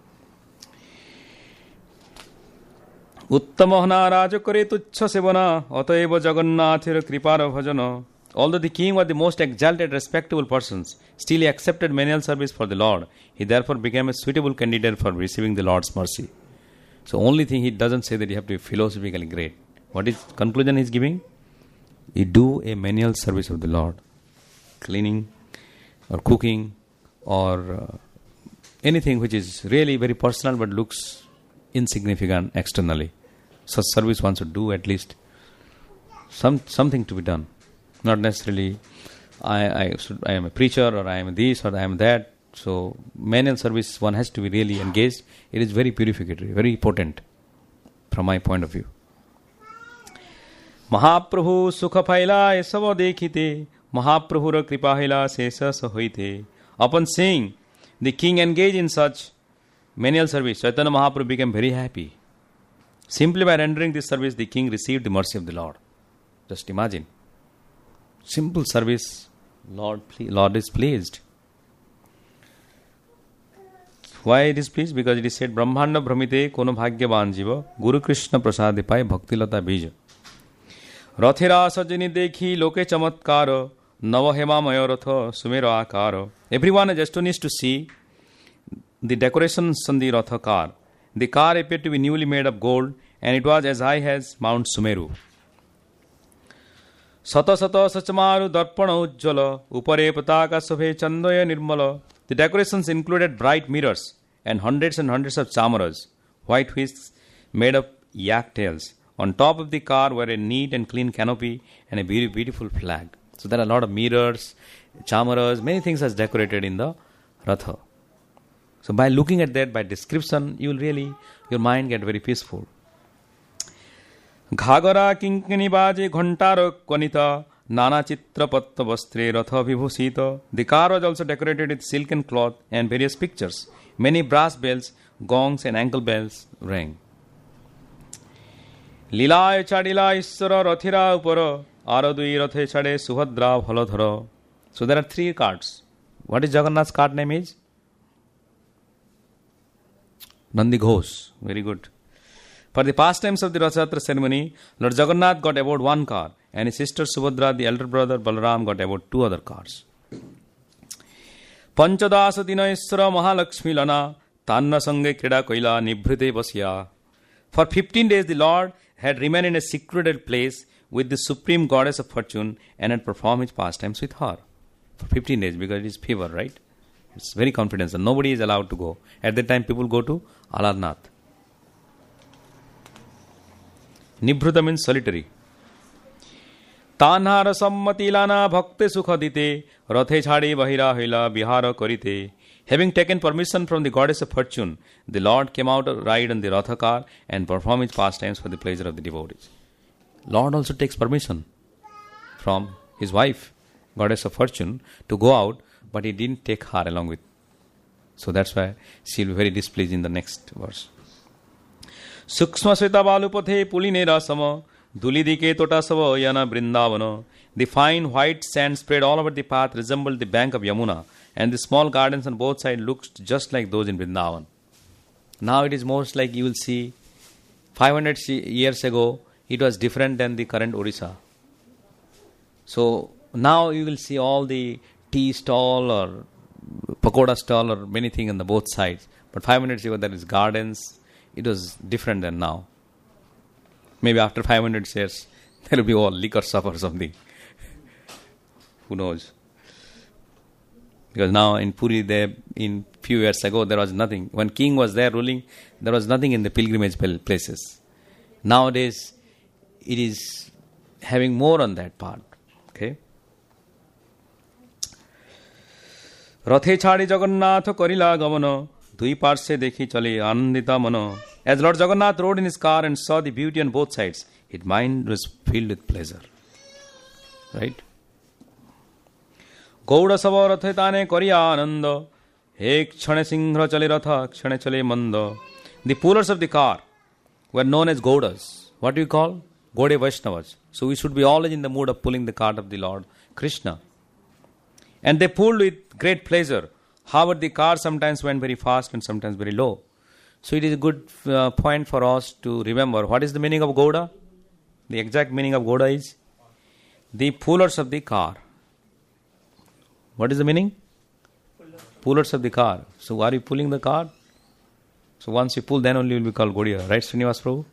Uttamahana raja kare tuchha sevana ataiva jagannathira kripara bhajana. Although the king was the most exalted, respectable persons, still he accepted menial service for the Lord. He therefore became a suitable candidate for receiving the Lord's mercy. So only thing he doesn't say that you have to be philosophically great. What is conclusion he is giving? You do a menial service of the Lord. Cleaning or cooking or anything which is really very personal but looks insignificant externally. Such service one should do at least something to be done. Not necessarily I am a preacher or I am this or I am that. So menial service one has to be really engaged. It is very purificatory, very potent from my point of view. Mahaprabhu sukha phaila esava dekhite Mahaprabhura kripa hila sesa sahoite. Upon seeing the king engage in such menial service, Chaitanya Mahaprabhu became very happy. Simply by rendering this service, the king received the mercy of the Lord. Just imagine. Simple service, Lord is pleased. Why it is pleased? Because it is said, Brahmanda Brahmite kono bhagyavan jiva Guru Krishna prasade pai bhakti lata bija. Rathira sajani dekhi loke chamatkara nava hema maya ratha sumera akara. Everyone is astonished to see the decorations on the Ratha car. The car appeared to be newly made of gold, and it was as high as Mount Sumeru. Sata sata sachamaru darpana ujjala upare pataka sabhe chandaya nirmala. The decorations included bright mirrors and hundreds of chamaras, white whisks made of yak tails. On top of the car were a neat and clean canopy and a beautiful flag. So there are a lot of mirrors, chamaras, many things are decorated in the Ratha. So by looking at that, by description, you will really, your mind get very peaceful. Ghagara kinkini baje ghantara kvanita nana chitra patta vastre ratha vibhusita. The car was also decorated with silken cloth and various pictures. Many brass bells, gongs and ankle bells rang. Lilaya chadila isara rathira upara aradui rathe chade subhadra bhaladhara. So there are three carts. What is Jagannath's cart name is? Nandi Ghosh. Very good. For the pastimes of the Rath Yatra ceremony, Lord Jagannath got about one car, and his sister Subhadra, the elder brother Balaram, got about two other cars. Panchadasa dina isra Mahalakshmi lana tanna sange krida koila nibhrite vasya. For 15 days the Lord had remained in a secluded place with the supreme goddess of fortune and had performed his pastimes with her. For 15 days, because it is fever, right? It's very confidential. Nobody is allowed to go. At that time, people go to Aladnath. Nibhrita means solitary. Tanhara sammatilana bhakte sukhadite rathe chhade bahira hila bihara karite. Having taken permission from the goddess of fortune, the Lord came out to ride on the Ratha car and perform his pastimes for the pleasure of the devotees. Lord also takes permission from his wife, goddess of fortune, to go out, but he didn't take her along with. So that's why she will be very displeased in the next verse. Suksma Sveta Balupathe Puline Rasama, Dulidike Totasava Yana Brindavana. The fine white sand spread all over the path resembled the bank of Yamuna, and the small gardens on both sides looked just like those in Vrindavan. Now it is most like you will see 500 years ago, it was different than the current Odisha. So now you will see all the tea stall or pakoda stall or many things on the both sides. But 500 years ago there is gardens. It was different than now. Maybe after 500 years there will be all liquor shop or something. Who knows? Because now in Puri, there in few years ago there was nothing. When king was there ruling, there was nothing in the pilgrimage places. Nowadays it is having more on that part. Okay. Rathe chhadi Jagannath karila gamana, dui parshe dekhi chale anandita mana. As Lord Jagannath rode in his car and saw the beauty on both sides, his mind was filled with pleasure. Right? Gauda sava rathe tane kariya ananda, ek chhane singhra chale ratha, chhane chale manda. The pullers of the car were known as Gaudas. What do you call? Gaudiya Vaishnavas. So we should be always in the mood of pulling the cart of the Lord Krishna. And they pulled with great pleasure. However, the car sometimes went very fast and sometimes very low. So it is a good point for us to remember. What is the meaning of Gauda? The exact meaning of Gauda is the pullers of the car. What is the meaning? Pullers of the car. So are you pulling the car? So once you pull, then only you will be called Gaudiya. Right, Srinivas Prabhu?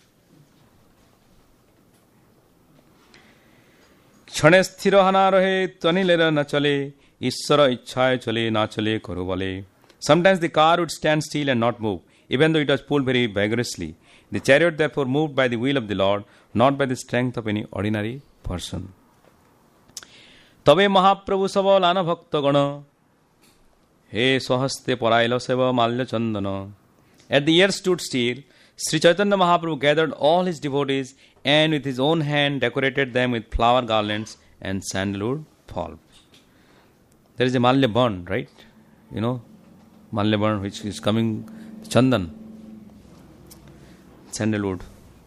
क्षणे स्थिर हना रहे तनिलेर न चले ईश्वर इच्छाए चले ना चले करो बले. Sometimes the car would stand still and not move, even though it was pulled very vigorously. The chariot therefore moved by the will of the Lord, not by the strength of any ordinary person. तबे महाप्रभु सब लान भक्त गण हे स्वहस्ते परायल सेव माल्य चंदन. At the ear stood still, Sri Chaitanya Mahaprabhu gathered all his devotees and with his own hand decorated them with flower garlands and sandalwood pulp. There is a Malya burn, right? You know, Malya burn which is coming, Chandan, sandalwood.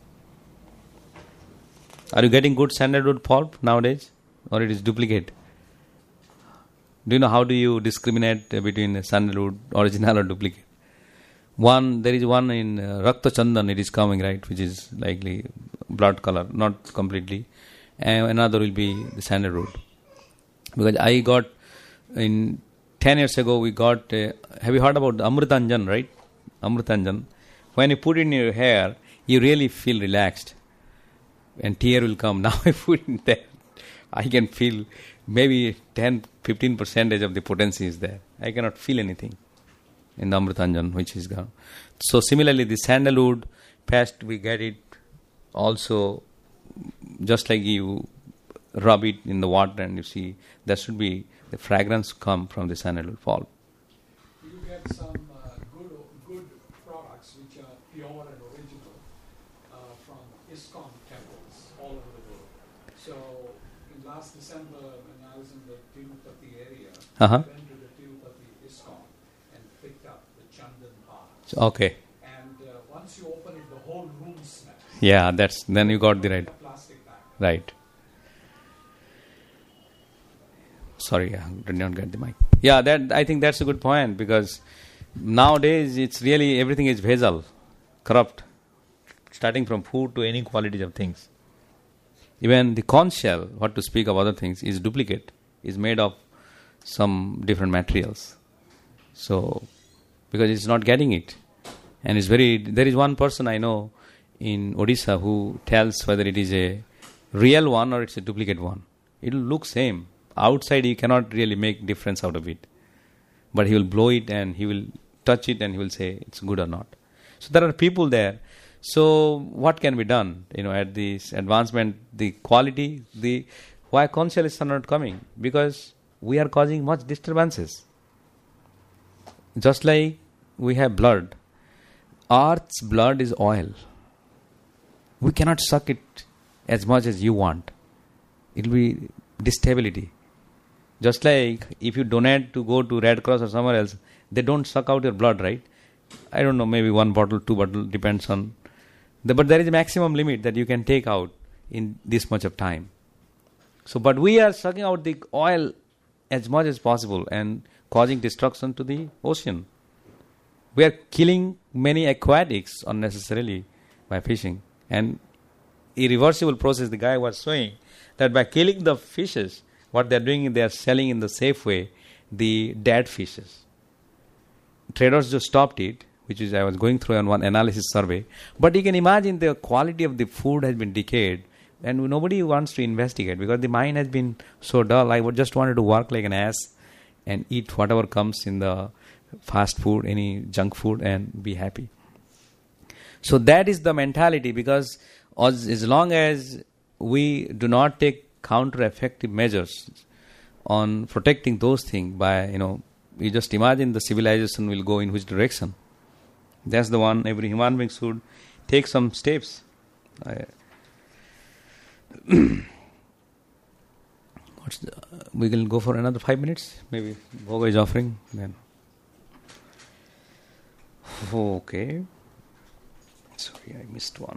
Are you getting good sandalwood pulp nowadays? Or it is duplicate? Do you know how do you discriminate between sandalwood, original or duplicate? There is one in Rakta Chandan, it is coming, right, which is likely blood color, not completely. And another will be the sandalwood. Because I got, 10 years ago, we got, have you heard about Amritanjan, right? Amritanjan. When you put it in your hair, you really feel relaxed. And tear will come. Now I put it in there, I can feel maybe 10-15% of the potency is there. I cannot feel anything in the Amritanjan, which is gone. So similarly, the sandalwood paste, we get it also, just like you rub it in the water and you see, there should be the fragrance come from the sandalwood pulp. You get some good products which are pure and original from ISKCON temples all over the world. So in last December, when I was in the Tirupati area, I went to the Tirupati ISKCON and picked up the Chandan bath. Okay. And once you open it, the whole room smells. Yeah, then you got the right. Plastic bag. Right. Sorry, I did not get the mic. Yeah, I think that's a good point, because nowadays it's really everything is bhejal, corrupt, starting from food to any qualities of things. Even the conch shell, what to speak of other things, is duplicate, is made of some different materials. So, because it's not getting it. And there is one person I know in Odisha who tells whether it is a real one or it's a duplicate one. It will look same. Outside he cannot really make difference out of it. But he will blow it and he will touch it and he will say it's good or not. So there are people there. So what can be done? At this advancement, the quality, why consciousness are not coming? Because we are causing much disturbances. Just like we have blood. Earth's blood is oil. We cannot suck it as much as you want. It will be instability. Just like if you donate to go to Red Cross or somewhere else, they don't suck out your blood, right? I don't know, maybe 1 bottle, 2 bottle, depends on But there is a maximum limit that you can take out in this much of time. So, but we are sucking out the oil as much as possible and causing destruction to the ocean. We are killing many aquatics unnecessarily by fishing. And irreversible process, the guy was showing that by killing the fishes, what they are doing is they are selling in the safe way the dead fishes. Traders just stopped it, which is I was going through on one analysis survey. But you can imagine the quality of the food has been decayed, and nobody wants to investigate because the mind has been so dull. I would just wanted to work like an ass and eat whatever comes in the fast food, any junk food, and be happy. So that is the mentality, because as long as we do not take counter-effective measures on protecting those things by, you just imagine the civilization will go in which direction. That's the one every human being should take some steps. We will go for another 5 minutes. Maybe Bhoga is offering. Then. Okay. Sorry, I missed one.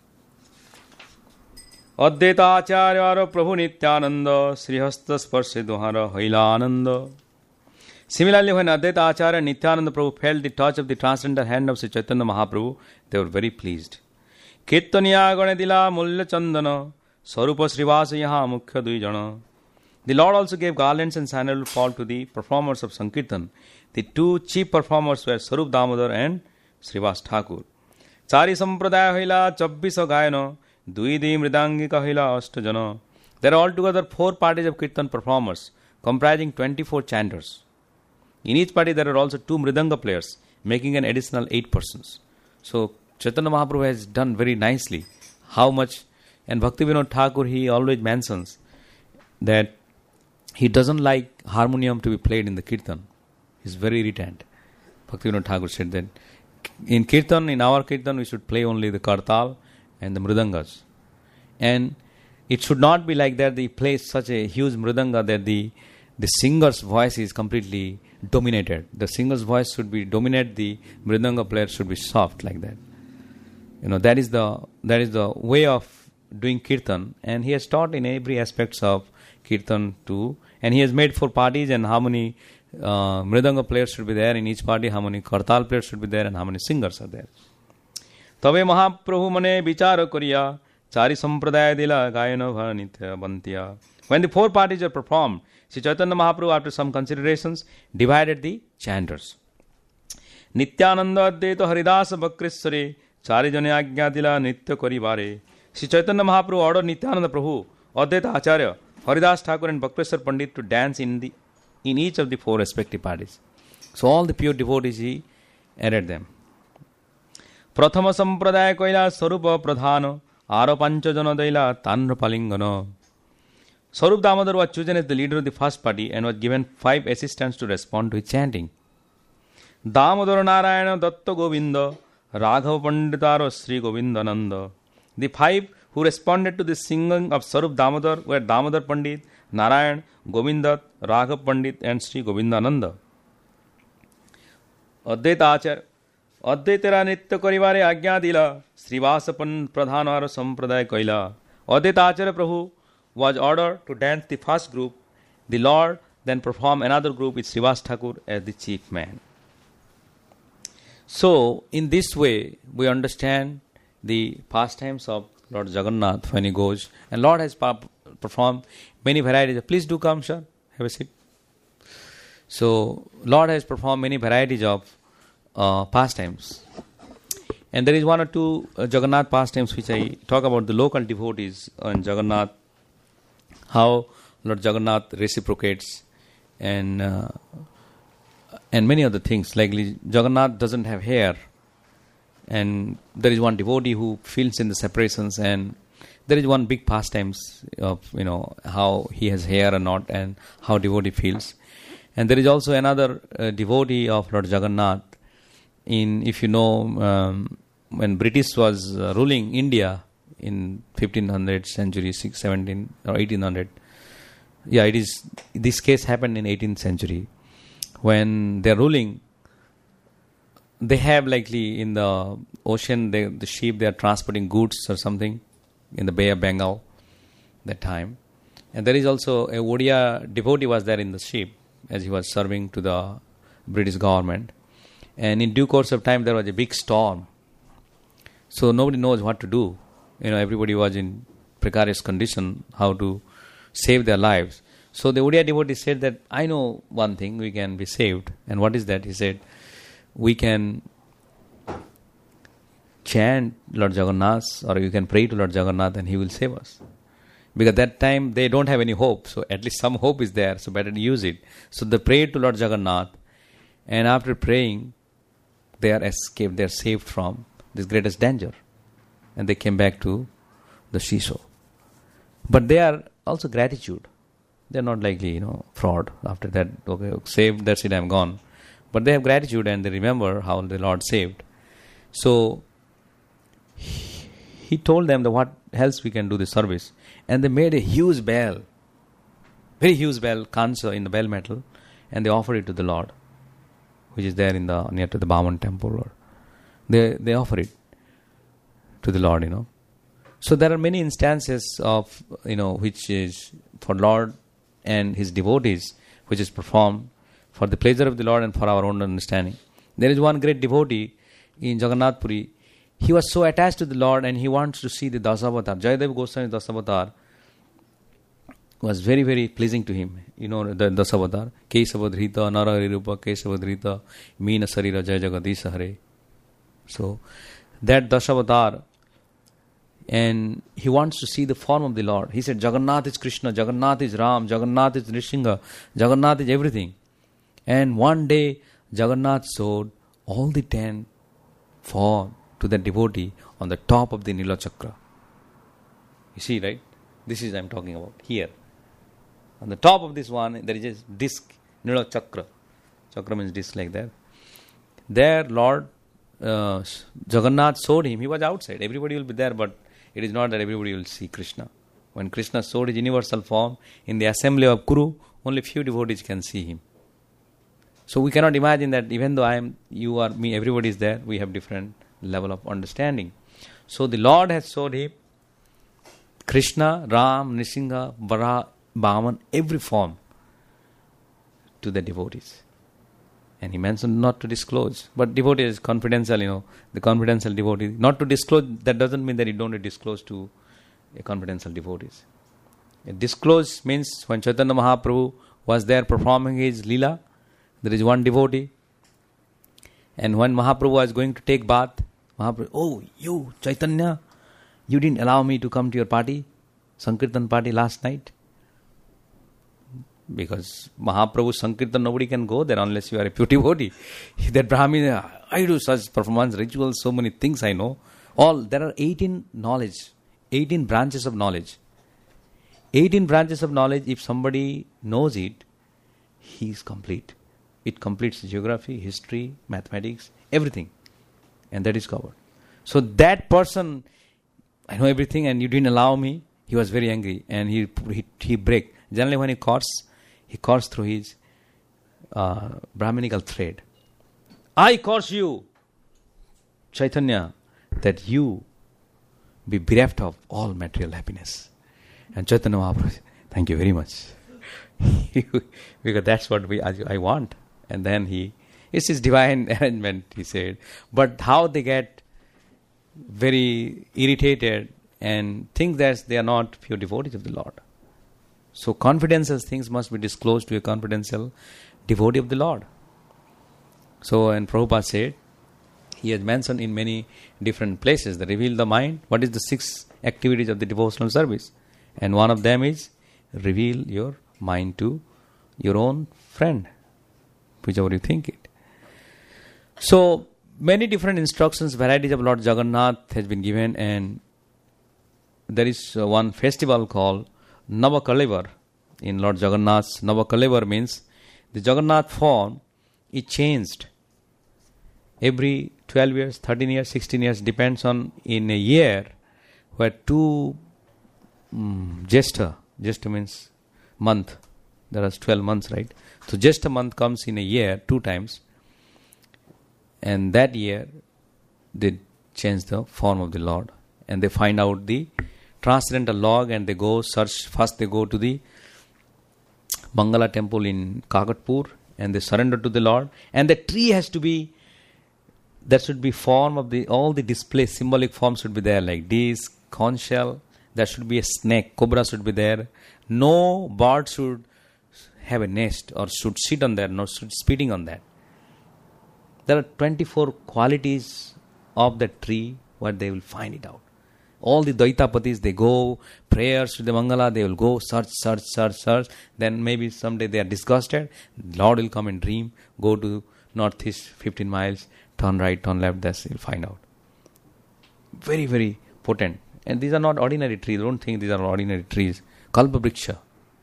Advaita Acharya Prabhu Nityananda Srihasta Sparshe Duhara Hailananda. Similarly, when Advaita Acharya and Nityananda Prabhu felt the touch of the transcendental hand of Sri Chaitanya Mahaprabhu, they were very pleased. Kirtaniya Gane Dila Mulya Chandana Sarupa Srivasa Yaha Mukhya Duijana. The Lord also gave garlands and sandalwood fall to the performers of Sankirtan. The two chief performers were Sarup Damodar and Srivas Thakur. Chari Sampradaya Haila Chabbisa Gayana Duidi Mridangika Haila Ashtajana. There are altogether 4 parties of Kirtan performers comprising 24 chanters. In each party there are also 2 Mridanga players, making an additional 8 persons. So Chaitanya Mahaprabhu has done very nicely. How much, and Bhaktivinoda Thakur, he always mentions that he doesn't like harmonium to be played in the Kirtan. He's very irritant. Bhaktivinoda Thakur said that in Kirtan, in our Kirtan, we should play only the Kartal and the Mridangas. And it should not be like that they play such a huge Mridanga that the singer's voice is completely dominated. The singer's voice should be dominate, the Mridanga player should be soft like that. That is the way of doing Kirtan. And he has taught in every aspects of Kirtan too. And he has made 4 parties and how many Mridanga players should be there in each party, how many Kartal players should be there, and how many singers are there. Tabe Mahaprabhu mane vichara koriya chari sampradaya dila gayana bhanitya bantya. When the 4 parties are performed, Sri Chaitanya Mahaprabhu, after some considerations, divided the chanters. Nityananda Advaita Haridasa Bakrisare chari jane agya dila nitya koribare. Sri Chaitanya Mahaprabhu ordered Nityananda Prabhu, Advaita Acharya, Haridas Thakur and Bhakreshwar Pandit to dance in each of the 4 respective parties. So all the pure devotees, he added them. Prathama Sampradaya Koila Sarupa Pradhana Aro Panchajana Daila Tanra Palingana. Sarup Damodar was chosen as the leader of the first party and was given 5 assistants to respond to his chanting. Damodar Narayana Datta Govinda Raghav Panditaro Sri Govindananda. The 5 who responded to the singing of Sarup Damodar were Damodar Pandit, Narayan, Govindat, Raghav Pandit and Sri Govindananda. Advaita Acharya Advaitara Nitya Korivare Agya Dila Srivasapan Pradhanara Sampradaya Koila. Advaita Acharya Prabhu was ordered to dance the first group. The Lord then performed another group with Srivas Thakur as the chief man. So, in this way, we understand the pastimes of Lord Jagannath when he goes. And Lord has performed many varieties. Please do come, sir. Have a seat. So, Lord has performed many varieties of pastimes. And there is 1 or 2 Jagannath pastimes which I talk about the local devotees on Jagannath. How Lord Jagannath reciprocates and many other things. Like Jagannath doesn't have hair. And there is one devotee who feels in the separations, and there is one big pastimes of how he has hair or not, and how devotee feels. And there is also another devotee of Lord Jagannath. If you know, when British was ruling India in 1500 century, 17 or 1800. Yeah, it is. This case happened in 18th century when they are ruling. they have likely in the ocean, the ship, they are transporting goods or something in the Bay of Bengal that time. And there is also a Odia devotee was there in the ship as he was serving to the British government. And in due course of time, there was a big storm. So nobody knows what to do. Everybody was in precarious condition, how to save their lives. So the Odia devotee said that, I know one thing, we can be saved. And what is that? He said, we can chant Lord Jagannath, or you can pray to Lord Jagannath and he will save us. Because at that time they don't have any hope, so at least some hope is there, so better to use it. So they prayed to Lord Jagannath, and after praying, they are escaped, they are saved from this greatest danger. And they came back to the seashore. But they are also gratitude. They are not likely, fraud. After that, okay, saved, that's it, I am gone. But they have gratitude and they remember how the Lord saved. So he told them that what else we can do the service. And they made a huge bell, very huge bell, kansa in the bell metal, and they offered it to the Lord, which is there near to the Baman temple. Or they offer it to the Lord, So there are many instances of, which is for Lord and His devotees, which is performed for the pleasure of the Lord and for our own understanding. There is one great devotee in Jagannath Puri. He was so attached to the Lord and he wants to see the Dasavatar. Jayadev Goswami Dasavatar was very, very pleasing to him. The Dasavatar. Kesavadhrita, Naraharirupa, Kesavadhrita, Meena Sarira, Jaya Jagadisha Hare. So, that Dasavatar, and he wants to see the form of the Lord. He said, Jagannath is Krishna, Jagannath is Ram, Jagannath is Nrsimha, Jagannath is everything. And one day, Jagannath showed all the 10 form to the devotee on the top of the Nila Chakra. You see, right? This is I am talking about here. On the top of this one, there is a disc, Nila Chakra. Chakra means disc like that. There, Lord Jagannath showed him. He was outside. Everybody will be there, but it is not that everybody will see Krishna. When Krishna showed his universal form in the assembly of Kuru, only few devotees can see him. So we cannot imagine that even though I am, you are, me, everybody is there, we have different level of understanding. So the Lord has showed him Krishna, Ram, Nrsimha, Varaha, Bhaman, every form to the devotees. And he mentioned not to disclose. But devotee is confidential, the confidential devotee. Not to disclose, that doesn't mean that you don't disclose to a confidential devotees. A disclose means when Chaitanya Mahaprabhu was there performing his Leela, there is one devotee. And when Mahaprabhu was going to take bath, Mahaprabhu, oh, you, Chaitanya, you didn't allow me to come to your party, Sankirtan party last night. Because Mahaprabhu's Sankirtan, nobody can go there unless you are a pure devotee. That Brahmin, I do such performance rituals, so many things I know. There are 18 branches of knowledge. 18 branches of knowledge, if somebody knows it, he is complete. It completes geography, history, mathematics, everything. And that is covered. So that person, I know everything and you didn't allow me, he was very angry and he break. Generally when he curse through his Brahminical thread. I curse you, Chaitanya, that you be bereft of all material happiness. And Chaitanya Mahaprabhu, thank you very much. Because that's what I want. And then it's his divine arrangement, he said. But how they get very irritated and think that they are not pure devotees of the Lord. So confidential things must be disclosed to a confidential devotee of the Lord. So, and Prabhupada said, he has mentioned in many different places that reveal the mind. What is the 6 activities of the devotional service? And one of them is reveal your mind to your own friend, whichever you think it. So, many different instructions, varieties of Lord Jagannath has been given, and there is one festival called Navakalevar in Lord Jagannath's. Navakalevar means the Jagannath form is changed every 12 years, 13 years, 16 years, depends on in a year where 2 Jesta means month, there are 12 months, right? So Jesta month comes in a year 2 times, And that year, they change the form of the Lord. And they find out the transcendental log and they go search. First they go to the Mangala temple in Kakatpur and they surrender to the Lord. And the tree has to be, there should be form of the, all the display, symbolic forms should be there, like this, conch shell, there should be a snake, cobra should be there. No bird should have a nest or should sit on there, not should spitting on that. There are 24 qualities of the tree where they will find it out. All the Dvaitapatis, they go, prayers to the Mangala, they will go, search. Then maybe someday they are disgusted. Lord will come and dream, go to northeast 15 miles, turn right, turn left, that's you'll find out. Very, very potent. And these are not ordinary trees. Don't think these are ordinary trees. Kalpavriksha.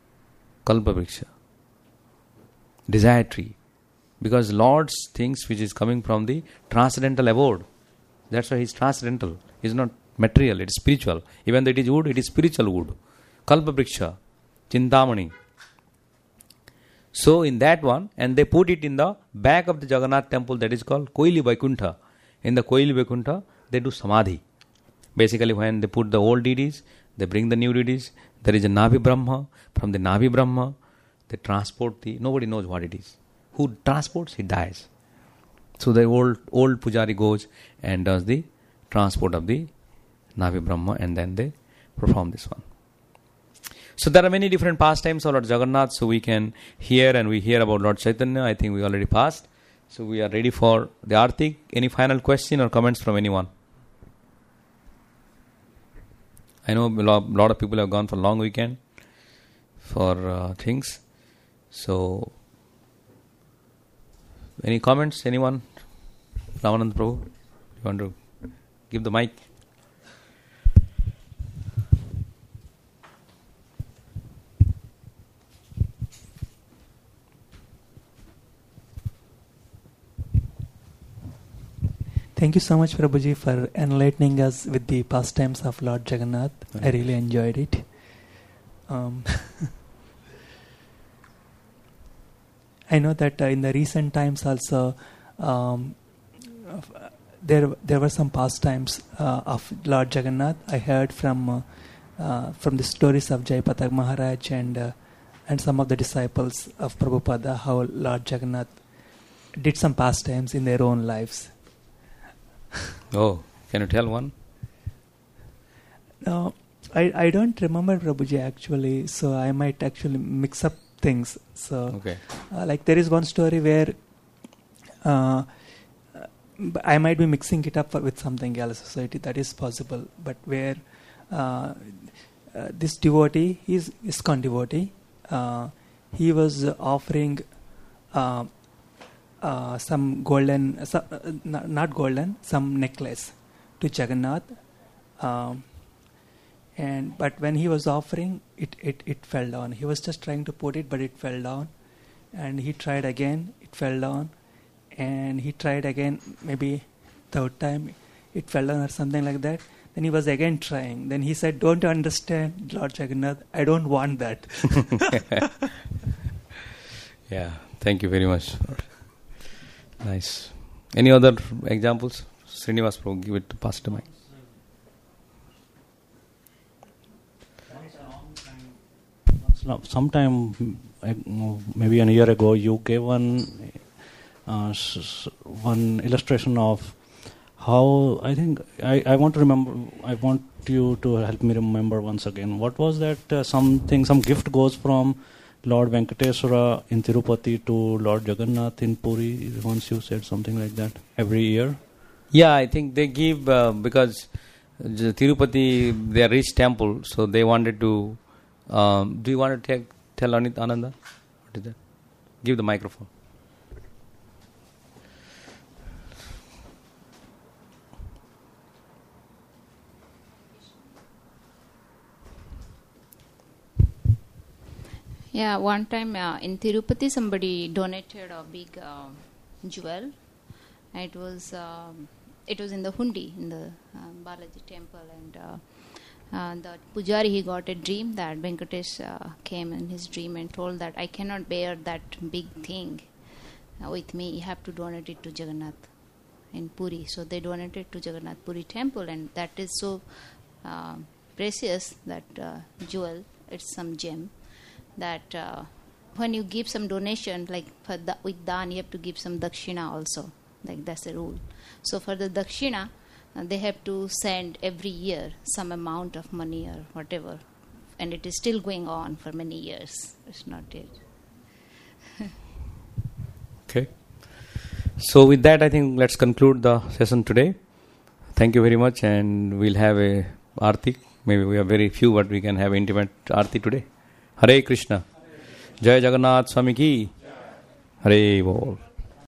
Desire tree. Because Lord's things which is coming from the transcendental abode. That's why He is transcendental. He is not material, it is spiritual. Even though it is wood, it is spiritual wood. Kalpavriksha, Chintamani. So in that one, and they put it in the back of the Jagannath temple that is called Koili Vaikuntha. In the Koili Vaikuntha, they do Samadhi. Basically when they put the old deities, they bring the new deities. There is a Navi Brahma. From the Navi Brahma, they transport the, nobody knows what it is. Who transports, he dies. So the old Pujari goes and does the transport of the Navi Brahma and then they perform this one. So there are many different pastimes of Lord Jagannath, so we can hear and we hear about Lord Chaitanya. I think we already passed. So we are ready for the Artik. Any final question or comments from anyone? I know a lot of people have gone for long weekend for things. So, any comments? Anyone? Ramanand Prabhu, you want to give the mic? Thank you so much, Prabhuji, for enlightening us with the pastimes of Lord Jagannath. I really enjoyed it. I know that in the recent times also there were some pastimes of Lord Jagannath. I heard from the stories of Jayapatak Maharaj and some of the disciples of Prabhupada how Lord Jagannath did some pastimes in their own lives. Oh, can you tell one? No, I don't remember, Prabhuji, actually, so I might actually mix up things. So, okay. Like there is one story where I might be mixing it up with something else, society, that is possible, but where this devotee, he is ISKCON devotee, he was offering some golden, not golden, some necklace to Jagannath. But when he was offering, it fell down. He was just trying to put it, but it fell down. And he tried again, it fell down. And he tried again, maybe third time, it fell down or something like that. Then he was again trying. Then he said, "Don't you understand, Lord Jagannath? I don't want that." Yeah, thank you very much. Nice. Any other examples? Srinivas Prabhu, give it to Pastor Mike. Sometime, maybe a year ago, you gave one illustration of how, I think, I want to remember, I want you to help me remember once again. What was that some gift goes from Lord Venkateswara in Tirupati to Lord Jagannath in Puri? Once you said something like that every year. Yeah, I think they give, because Tirupati, they are rich temple, so they wanted to, do you want to tell Ananda? What is that? Give the microphone. Yeah, one time in Tirupati somebody donated a big jewel. It was in the Hundi, in the Balaji temple, and the Pujari, he got a dream that Venkatesh came in his dream and told that I cannot bear that big thing with me, you have to donate it to Jagannath. in Puri. So they donated to Jagannath Puri temple, and that is so precious, that jewel. It's some gem that when you give some donation, like with dan, you have to give some dakshina also. Like that's the rule. So for the dakshina, they have to send every year some amount of money or whatever, and it is still going on for many years. It's not yet. Okay. So with that, I think let's conclude the session today. Thank you very much, and we'll have a Aarti. Maybe we are very few, but we can have intimate Aarti today. Hare Krishna. Jai Jagannath Swami ki. Hare Bol.